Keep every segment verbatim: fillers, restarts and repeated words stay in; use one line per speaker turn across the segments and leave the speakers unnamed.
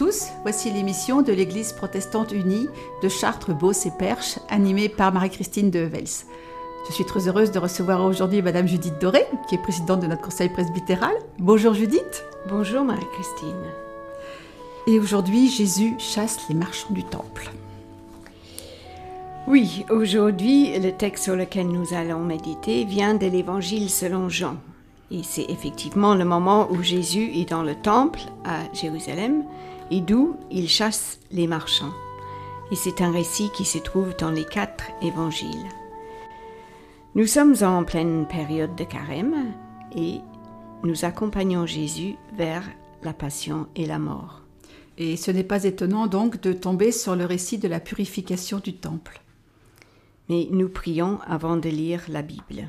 tous, voici l'émission de l'Église protestante unie de Chartres, Beauce et Perche, animée par Marie-Christine de Vels. Je suis très heureuse de recevoir aujourd'hui Madame Judith Doré, qui est présidente de notre conseil presbytéral. Bonjour Judith.
Bonjour Marie-Christine.
Et aujourd'hui, Jésus chasse les marchands du temple.
Oui, aujourd'hui, le texte sur lequel nous allons méditer vient de l'Évangile selon Jean. Et c'est effectivement le moment où Jésus est dans le temple à Jérusalem et d'où il chasse les marchands. Et c'est un récit qui se trouve dans les quatre évangiles. Nous sommes en pleine période de carême et nous accompagnons Jésus vers la passion et la mort.
Et ce n'est pas étonnant donc de tomber sur le récit de la purification du temple.
Mais nous prions avant de lire la Bible.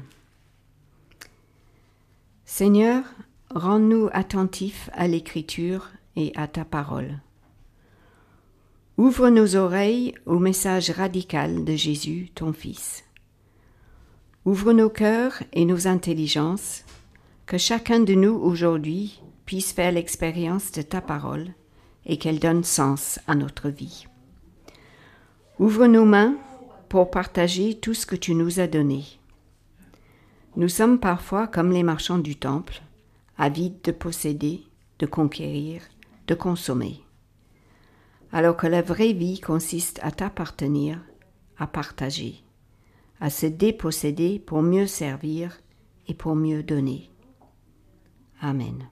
Seigneur, rends-nous attentifs à l'Écriture et à ta parole. Ouvre nos oreilles au message radical de Jésus, ton Fils. Ouvre nos cœurs et nos intelligences, que chacun de nous aujourd'hui puisse faire l'expérience de ta parole et qu'elle donne sens à notre vie. Ouvre nos mains pour partager tout ce que tu nous as donné. Nous sommes parfois comme les marchands du temple, avides de posséder, de conquérir, de consommer. Alors que la vraie vie consiste à t'appartenir, à partager, à se déposséder pour mieux servir et pour mieux donner. Amen.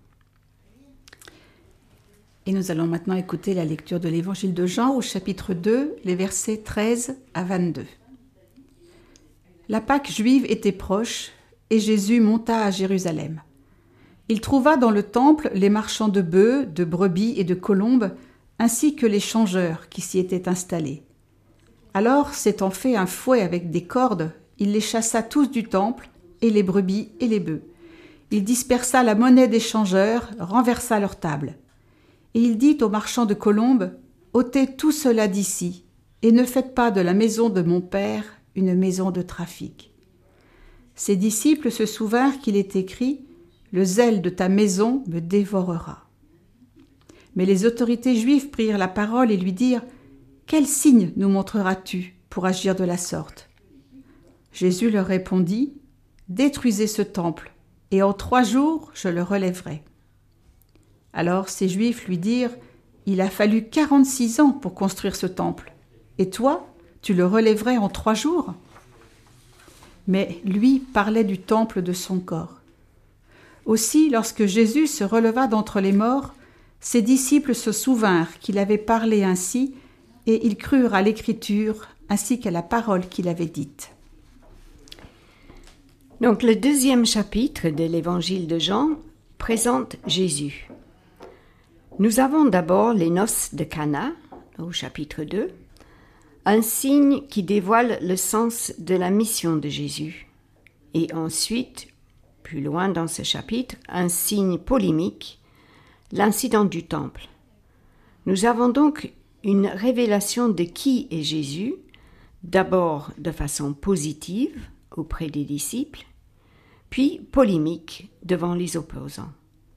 Et nous allons maintenant écouter la lecture de l'Évangile de Jean au chapitre deux, les versets treize à vingt-deux. La Pâque juive était proche, et Jésus monta à Jérusalem. Il trouva dans le temple les marchands de bœufs, de brebis et de colombes, ainsi que les changeurs qui s'y étaient installés. Alors, s'étant fait un fouet avec des cordes, il les chassa tous du temple, et les brebis et les bœufs. Il dispersa la monnaie des changeurs, renversa leurs tables. Et il dit aux marchands de colombes, « ôtez tout cela d'ici, et ne faites pas de la maison de mon Père une maison de trafic. » Ses disciples se souvinrent qu'il est écrit « Le zèle de ta maison me dévorera. » Mais les autorités juives prirent la parole et lui dirent « Quel signe nous montreras-tu pour agir de la sorte ?» Jésus leur répondit « Détruisez ce temple, et en trois jours je le relèverai. » Alors ces Juifs lui dirent « Il a fallu quarante-six ans pour construire ce temple, et toi, tu le relèverais en trois jours ?» Mais lui parlait du temple de son corps. Aussi, lorsque Jésus se releva d'entre les morts, ses disciples se souvinrent qu'il avait parlé ainsi, et ils crurent à l'Écriture ainsi qu'à la parole qu'il avait dite.
Donc le deuxième chapitre de l'Évangile de Jean présente Jésus. Nous avons d'abord les noces de Cana, au chapitre deux, un signe qui dévoile le sens de la mission de Jésus. Et ensuite, plus loin dans ce chapitre, un signe polémique, l'incident du temple. Nous avons donc une révélation de qui est Jésus, d'abord de façon positive auprès des disciples, puis polémique devant les opposants.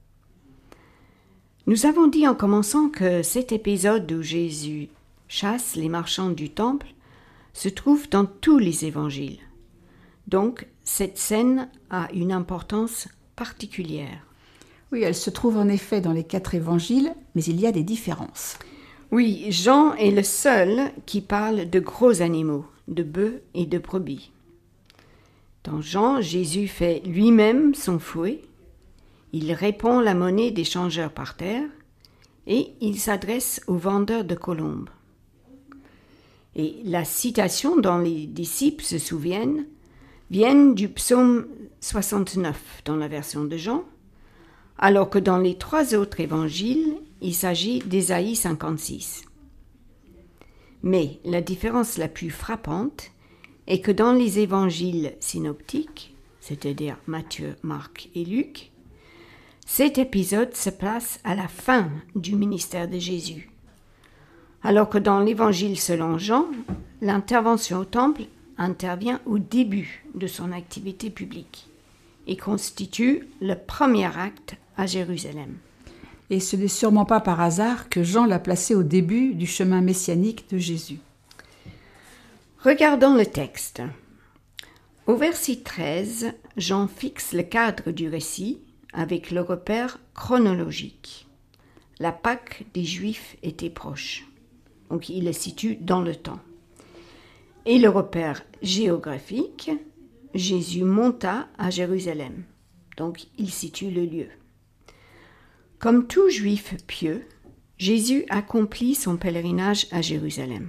Nous avons dit en commençant que cet épisode où Jésus chasse les marchands du temple se trouve dans tous les évangiles. Donc, cette scène a une importance particulière.
Oui, elle se trouve en effet dans les quatre évangiles, mais il y a des différences.
Oui, Jean est le seul qui parle de gros animaux, de bœufs et de brebis. Dans Jean, Jésus fait lui-même son fouet, il répand la monnaie des changeurs par terre et il s'adresse aux vendeurs de colombes. Et la citation dont les disciples se souviennent vient du psaume soixante-neuf dans la version de Jean, alors que dans les trois autres évangiles, il s'agit d'Ésaïe cinquante-six. Mais la différence la plus frappante est que dans les évangiles synoptiques, c'est-à-dire Matthieu, Marc et Luc, cet épisode se place à la fin du ministère de Jésus. Alors que dans l'Évangile selon Jean, l'intervention au temple intervient au début de son activité publique et constitue le premier acte à Jérusalem.
Et ce n'est sûrement pas par hasard que Jean l'a placé au début du chemin messianique de Jésus.
Regardons le texte. Au verset treize, Jean fixe le cadre du récit avec le repère chronologique. La Pâque des Juifs était proche, donc il le situe dans le temps. Et le repère géographique, Jésus monta à Jérusalem, donc il situe le lieu. Comme tout Juif pieux, Jésus accomplit son pèlerinage à Jérusalem.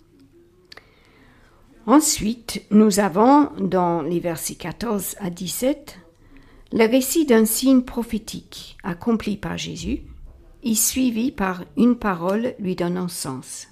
Ensuite, nous avons, dans les versets quatorze à dix-sept, le récit d'un signe prophétique accompli par Jésus et suivi par une parole lui donnant sens.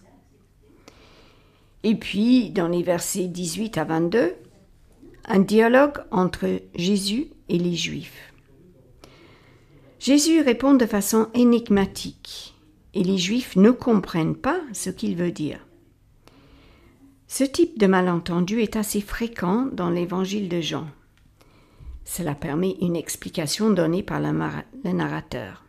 Et puis, dans les versets dix-huit à vingt-deux, un dialogue entre Jésus et les Juifs. Jésus répond de façon énigmatique et les Juifs ne comprennent pas ce qu'il veut dire. Ce type de malentendu est assez fréquent dans l'évangile de Jean. Cela permet une explication donnée par le, mar- le narrateur.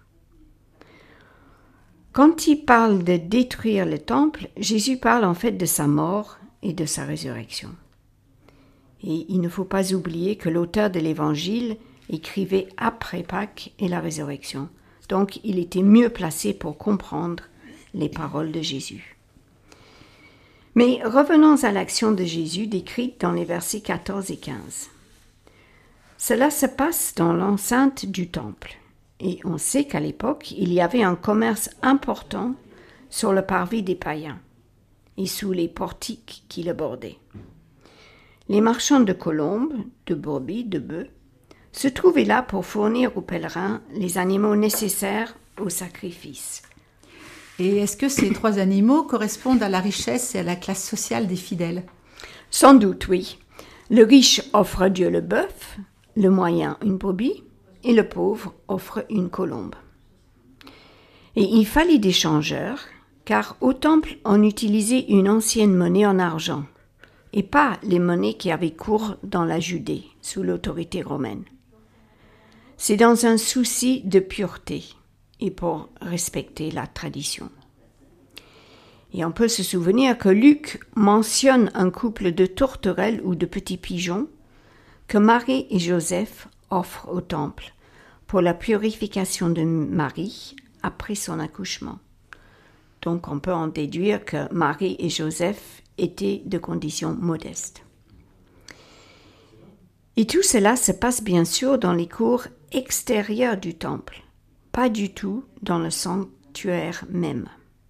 Quand il parle de détruire le temple, Jésus parle en fait de sa mort et de sa résurrection. Et il ne faut pas oublier que l'auteur de l'évangile écrivait après Pâques et la résurrection. Donc il était mieux placé pour comprendre les paroles de Jésus. Mais revenons à l'action de Jésus décrite dans les versets quatorze et quinze. Cela se passe dans l'enceinte du temple, et on sait qu'à l'époque, il y avait un commerce important sur le parvis des païens et sous les portiques qui le bordaient. Les marchands de colombes, de brebis, de bœufs se trouvaient là pour fournir aux pèlerins les animaux nécessaires au sacrifice.
Et est-ce que ces trois animaux correspondent à la richesse et à la classe sociale des fidèles ?
Sans doute, oui. Le riche offre à Dieu le bœuf, le moyen une brebis, et le pauvre offre une colombe. Et il fallait des changeurs, car au temple, on utilisait une ancienne monnaie en argent, et pas les monnaies qui avaient cours dans la Judée, sous l'autorité romaine. C'est dans un souci de pureté et pour respecter la tradition. Et on peut se souvenir que Luc mentionne un couple de tourterelles ou de petits pigeons que Marie et Joseph offrent au temple pour la purification de Marie après son accouchement. Donc on peut en déduire que Marie et Joseph étaient de conditions modestes. Et tout cela se passe bien sûr dans les cours extérieures du temple, pas du tout dans le sanctuaire même.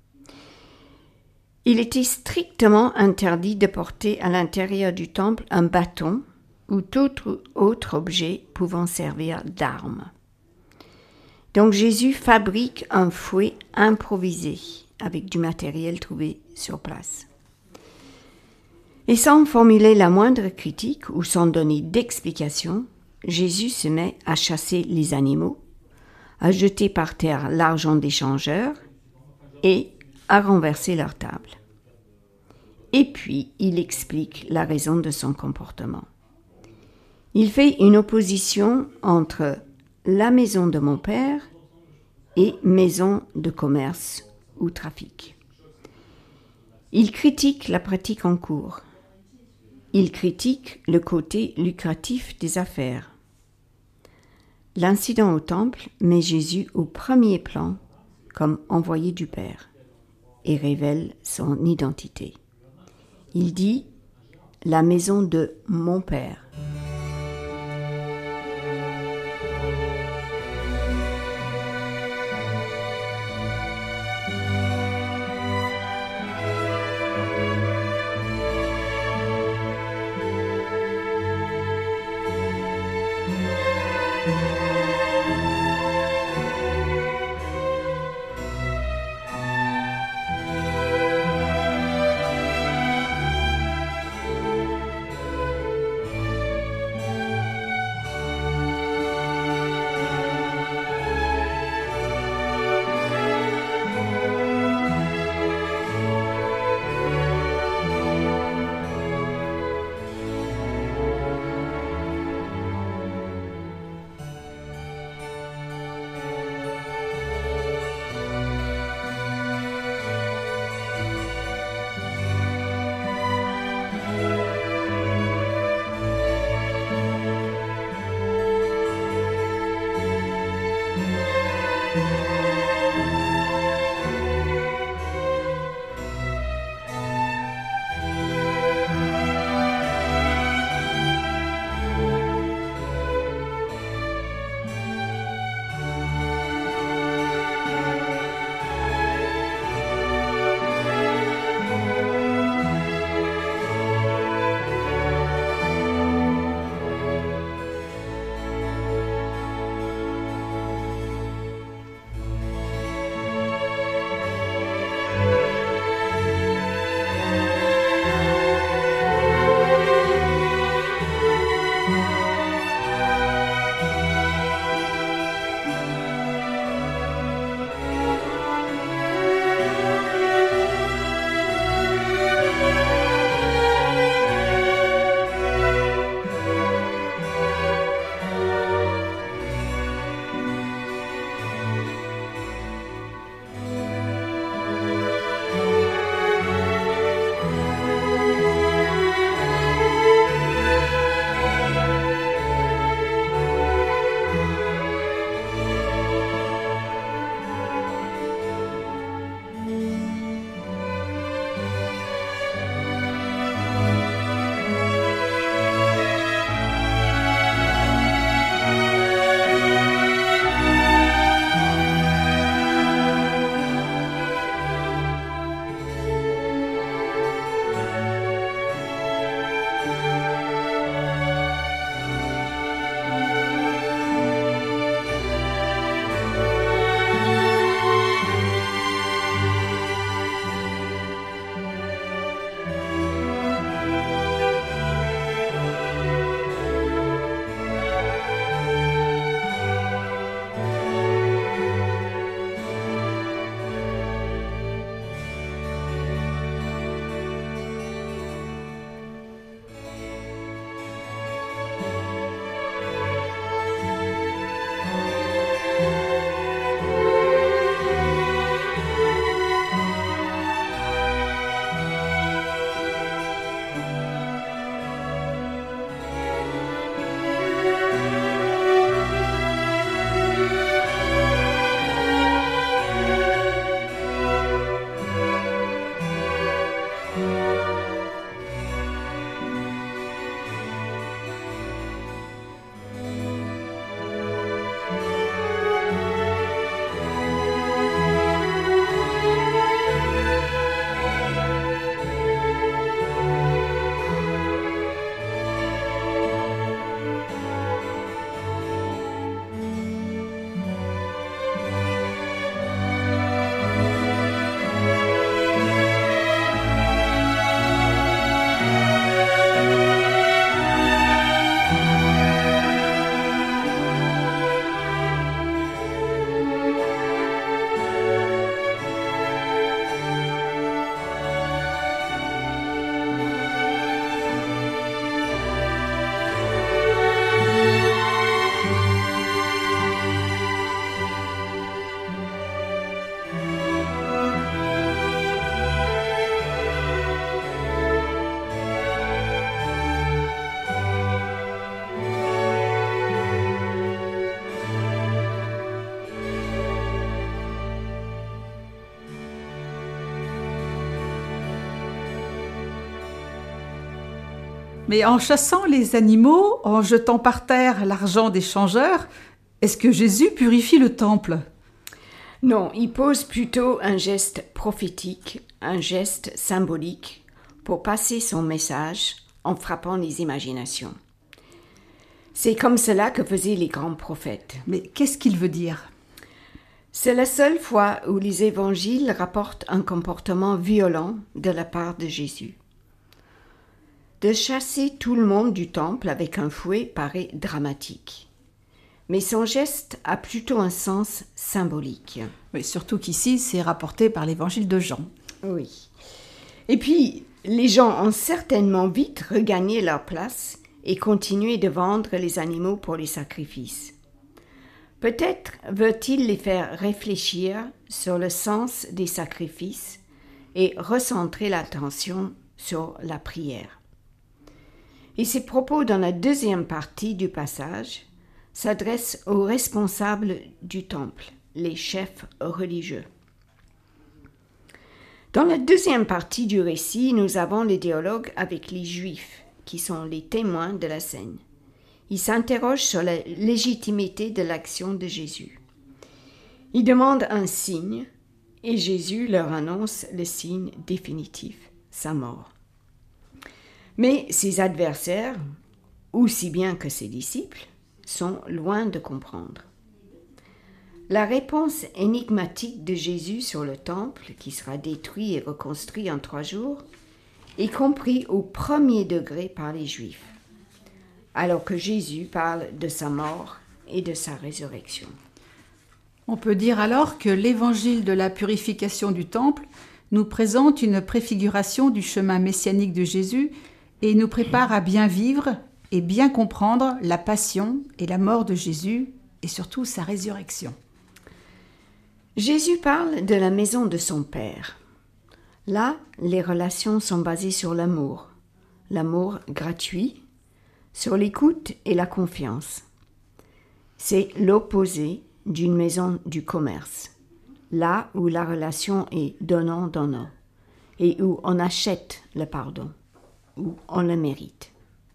Il était strictement interdit de porter à l'intérieur du temple un bâton ou tout autre objet pouvant servir d'arme. Donc Jésus fabrique un fouet improvisé avec du matériel trouvé sur place. Et sans formuler la moindre critique ou sans donner d'explication, Jésus se met à chasser les animaux, à jeter par terre l'argent des changeurs et à renverser leur table. Et puis, il explique la raison de son comportement. Il fait une opposition entre la maison de mon père et maison de commerce ou trafic. Il critique la pratique en cours. Il critique le côté lucratif des affaires. L'incident au temple met Jésus au premier plan comme envoyé du Père et révèle son identité. Il dit « la maison de mon Père ».
Mais en chassant les animaux, en jetant par terre l'argent des changeurs, est-ce que Jésus purifie le temple ?
Non, il pose plutôt un geste prophétique, un geste symbolique pour passer son message en frappant les imaginations. C'est comme cela que faisaient les grands prophètes.
Mais qu'est-ce qu'il veut dire ?
C'est la seule fois où les évangiles rapportent un comportement violent de la part de Jésus. De chasser tout le monde du temple avec un fouet paraît dramatique. Mais son geste a plutôt un sens symbolique.
Oui, surtout qu'ici, c'est rapporté par l'évangile de Jean.
Oui. Et puis, les gens ont certainement vite regagné leur place et continué de vendre les animaux pour les sacrifices. Peut-être veut-il les faire réfléchir sur le sens des sacrifices et recentrer l'attention sur la prière. Et ses propos dans la deuxième partie du passage s'adressent aux responsables du temple, les chefs religieux. Dans la deuxième partie du récit, nous avons le dialogue avec les Juifs, qui sont les témoins de la scène. Ils s'interrogent sur la légitimité de l'action de Jésus. Ils demandent un signe, et Jésus leur annonce le signe définitif, sa mort. Mais ses adversaires, aussi bien que ses disciples, sont loin de comprendre. La réponse énigmatique de Jésus sur le temple, qui sera détruit et reconstruit en trois jours, est compris au premier degré par les Juifs, alors que Jésus parle de sa mort et de sa résurrection.
On peut dire alors que l'évangile de la purification du temple nous présente une préfiguration du chemin messianique de Jésus et nous prépare à bien vivre et bien comprendre la passion et la mort de Jésus et surtout sa résurrection.
Jésus parle de la maison de son Père. Là, les relations sont basées sur l'amour, l'amour gratuit, sur l'écoute et la confiance. C'est l'opposé d'une maison du commerce, là où la relation est donnant-donnant et où on achète le pardon, où on le mérite.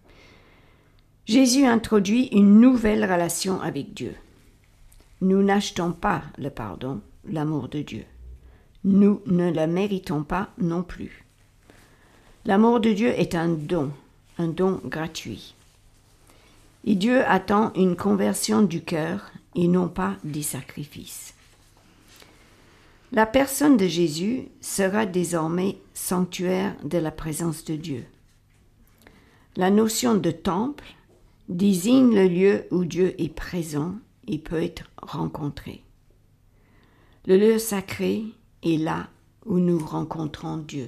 Jésus introduit une nouvelle relation avec Dieu. Nous n'achetons pas le pardon, l'amour de Dieu. Nous ne le méritons pas non plus. L'amour de Dieu est un don, un don gratuit. Et Dieu attend une conversion du cœur et non pas des sacrifices. La personne de Jésus sera désormais sanctuaire de la présence de Dieu. La notion de temple désigne le lieu où Dieu est présent et peut être rencontré. Le lieu sacré est là où nous rencontrons Dieu.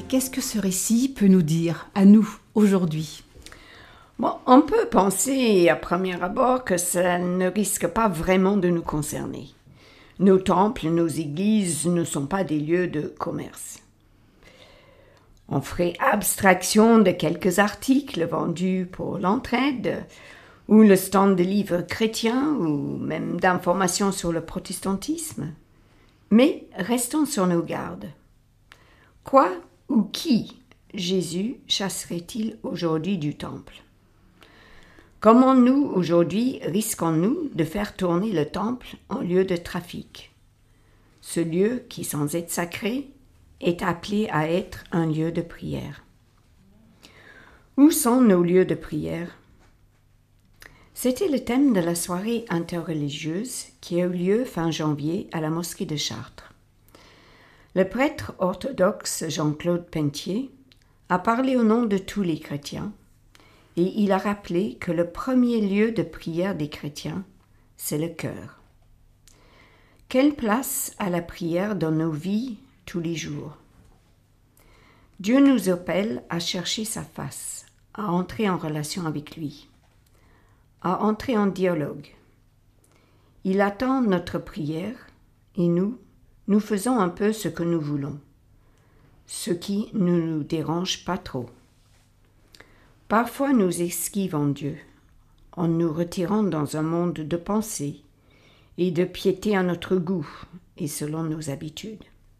qu'est-ce que ce récit peut nous dire, à nous, aujourd'hui ?
Bon, on peut penser à premier abord que ça ne risque pas vraiment de nous concerner. Nos temples, nos églises ne sont pas des lieux de commerce. On ferait abstraction de quelques articles vendus pour l'entraide, ou le stand de livres chrétiens, ou même d'informations sur le protestantisme. Mais restons sur nos gardes. Quoi ou qui Jésus chasserait-il aujourd'hui du temple ? Comment nous, aujourd'hui, risquons-nous de faire tourner le temple en lieu de trafic ? Ce lieu qui, sans être sacré, est appelé à être un lieu de prière. Où sont nos lieux de prière ? C'était le thème de la soirée interreligieuse qui a eu lieu fin janvier à la mosquée de Chartres. Le prêtre orthodoxe Jean-Claude Pentier a parlé au nom de tous les chrétiens et il a rappelé que le premier lieu de prière des chrétiens, c'est le cœur. Quelle place a la prière dans nos vies tous les jours ? Dieu nous appelle à chercher sa face, à entrer en relation avec lui, à entrer en dialogue. Il attend notre prière et nous, nous faisons un peu ce que nous voulons, ce qui ne nous dérange pas trop. Parfois nous esquivons Dieu en nous retirant dans un monde de pensée et de piété à notre goût et selon nos habitudes.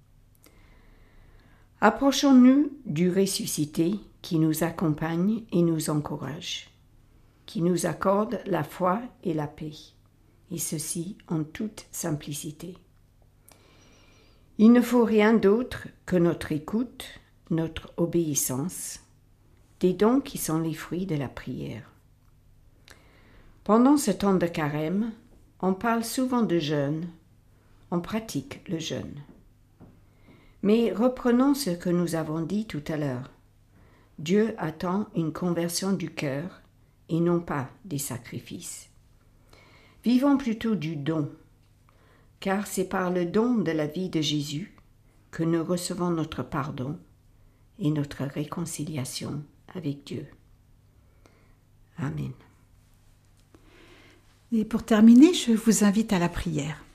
Approchons-nous du ressuscité qui nous accompagne et nous encourage, qui nous accorde la foi et la paix, et ceci en toute simplicité. Il ne faut rien d'autre que notre écoute, notre obéissance, des dons qui sont les fruits de la prière. Pendant ce temps de carême, on parle souvent de jeûne, on pratique le jeûne. Mais reprenons ce que nous avons dit tout à l'heure. Dieu attend une conversion du cœur et non pas des sacrifices. Vivons plutôt du don, car c'est par le don de la vie de Jésus que nous recevons notre pardon et notre réconciliation avec Dieu. Amen.
Et pour terminer, je vous invite à la prière.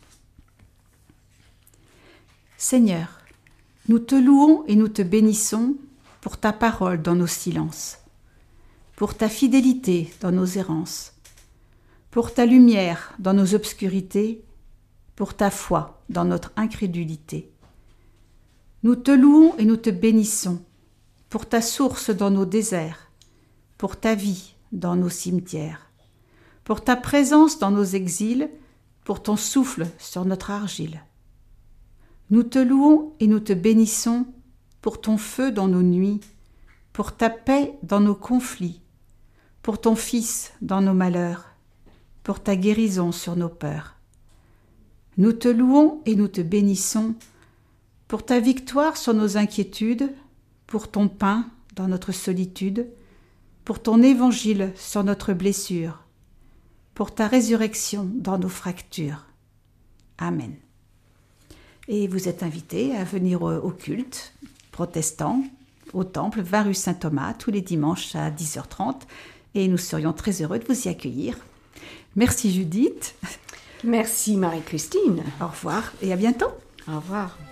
Seigneur, nous te louons et nous te bénissons pour ta parole dans nos silences, pour ta fidélité dans nos errances, pour ta lumière dans nos obscurités, pour ta foi dans notre incrédulité. Nous te louons et nous te bénissons pour ta source dans nos déserts, pour ta vie dans nos cimetières, pour ta présence dans nos exils, pour ton souffle sur notre argile. Nous te louons et nous te bénissons pour ton feu dans nos nuits, pour ta paix dans nos conflits, pour ton Fils dans nos malheurs, pour ta guérison sur nos peurs. Nous te louons et nous te bénissons pour ta victoire sur nos inquiétudes, pour ton pain dans notre solitude, pour ton évangile sur notre blessure, pour ta résurrection dans nos fractures. Amen. Et vous êtes invités à venir au culte protestant au temple vingt rue Saint-Thomas tous les dimanches à dix heures trente et nous serions très heureux de vous y accueillir. Merci Judith.
Merci Marie-Christine.
Au revoir et à bientôt.
Au revoir.